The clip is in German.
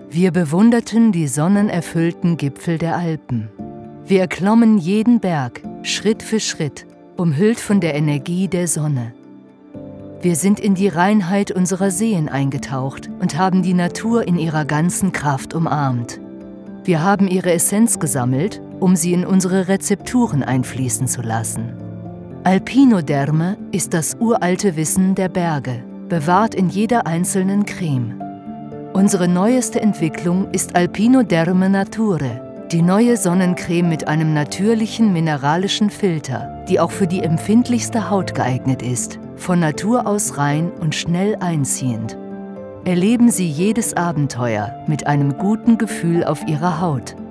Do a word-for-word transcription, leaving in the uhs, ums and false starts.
Wir bewunderten die sonnenerfüllten Gipfel der Alpen. Wir erklommen jeden Berg, Schritt für Schritt, umhüllt von der Energie der Sonne. Wir sind in die Reinheit unserer Seen eingetaucht und haben die Natur in ihrer ganzen Kraft umarmt. Wir haben ihre Essenz gesammelt, um sie in unsere Rezepturen einfließen zu lassen. Alpinoderme ist das uralte Wissen der Berge, bewahrt in jeder einzelnen Creme. Unsere neueste Entwicklung ist Alpinoderme Nature, die neue Sonnencreme mit einem natürlichen mineralischen Filter, die auch für die empfindlichste Haut geeignet ist, von Natur aus rein und schnell einziehend. Erleben Sie jedes Abenteuer mit einem guten Gefühl auf Ihrer Haut.